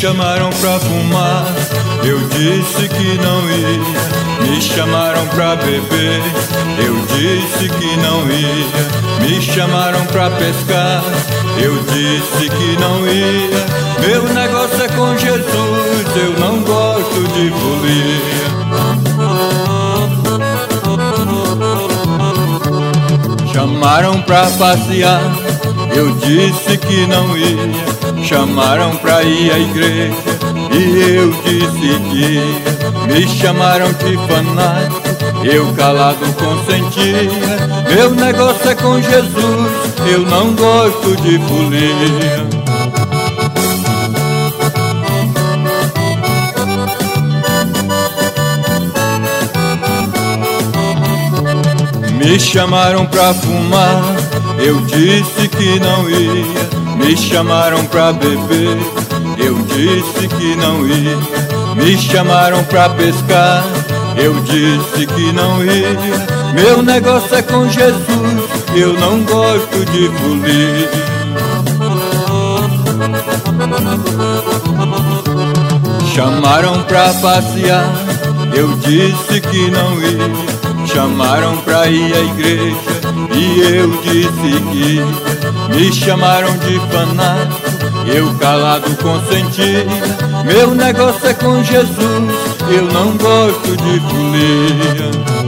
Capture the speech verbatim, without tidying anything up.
chamaram pra fumar, eu disse que não ia. Me chamaram pra beber, eu disse que não ia. Me chamaram pra pescar, eu disse que não ia. Meu negócio é com Jesus, eu não gosto de folia. Chamaram pra passear, eu disse que não ia. Chamaram pra ir à igreja e eu disse que ia. Me chamaram de fanático, eu calado consentia. Meu negócio é com Jesus, eu não gosto de folia. Me chamaram pra fumar, eu disse que não ia. Me chamaram pra beber, eu disse que não ia. Me chamaram pra pescar, eu disse que não ia. Meu negócio é com Jesus, eu não gosto de folia. Chamaram pra passear, eu disse que não ia. Chamaram pra ir à igreja e eu disse que ia. Me chamaram de fanático, eu calado consentia. Meu negócio é com Jesus, eu não gosto de folia.